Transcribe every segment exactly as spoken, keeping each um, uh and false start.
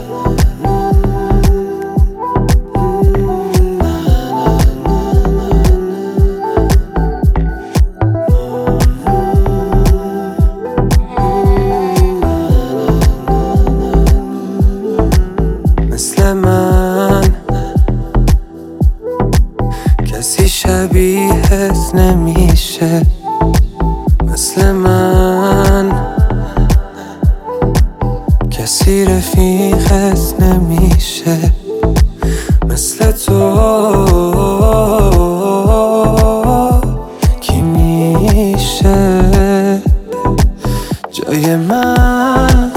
مثل من کسی شبیهت نمیشه، مثل من کسی رفیقت نمیشه، مثل تو کی میشه جای من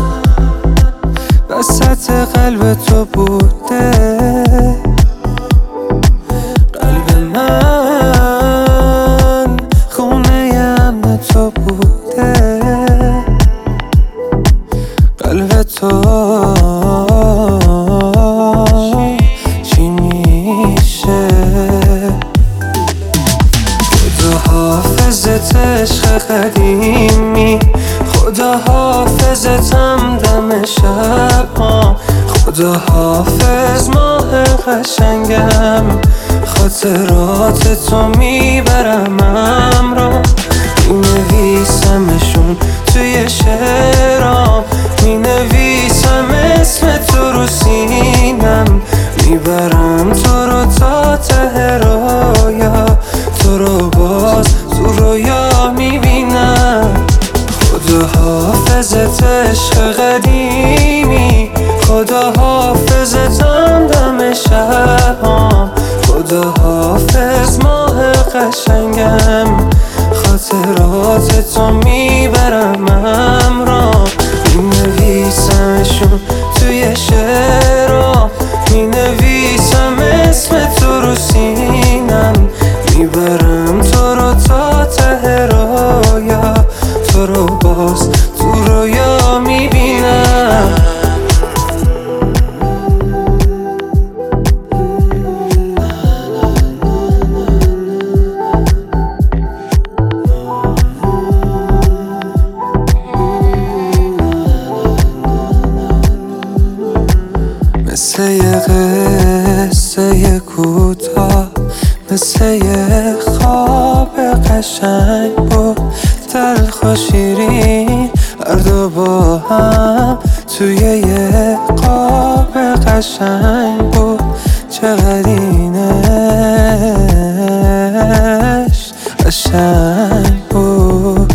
وسط قلب تو بوده، قلب من خونه امن تو بوده، قلب تو چی میشه؟ خدا حافظت عشق قدیمی، خدا حافظتم دم شب ها، خدا حافظ ماه قشنگم، خاطرات تو میبرم همراه، مینویسمشون توی شعرام، مینویسم اسم تو رو سینم، میبرم تو رو تا ته رویا، تو رو باز تو رویا میبینم. خدا حافظت عشق قدیمی، خدا حافظتم دم شب ها، خدا حافظ ماه قشنگم، خاطرات تو میبرم همراه، مینویسمشون توی شعرام، مینویسم اسم تو رو سینم، میبرم تو رو تا ته رویا، تو رو باز تو رویا میبینم. مثل یه قصه کوتاه، مثل یه خواب قشنگ بود، تلخ و شیرین هر دو با هم توی یه قاب قشنگ بود، چقدر اینش قشنگ بود.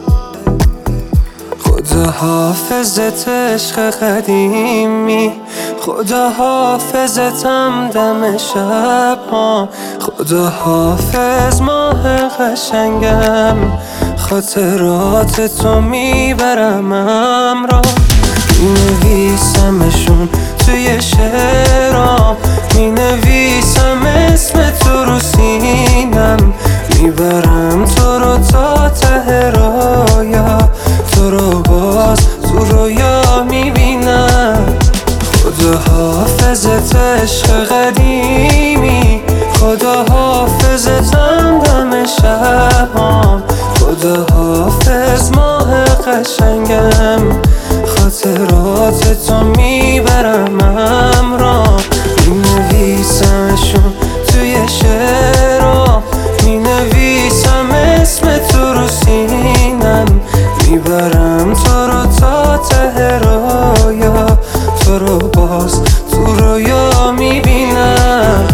خدا حافظت عشق قدیمی، خدا حافظتم دم شب ها، خدا حافظ ماه قشنگم، خاطرات تو میبرم همراه، مینویسمشون توی شعرام، مینویسم اسم تو رو سینم، میبرم تو رو تا ته رویا، تو رو باز تو رویا میبینم. خدا حافظت عشق قدیمی، خدا حافظتم دم شب ها، خدا حافظ ماه قشنگم، خاطرات تو میبرم همراه، مینویسمشون توی شعرام، مینویسم اسم تو رو سینم، میبرم تو رو تا ته رویا، تو رو باز تو رویا میبینم.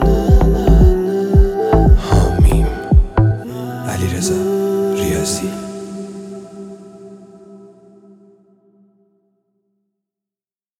حامیم علیرضا ریاضی.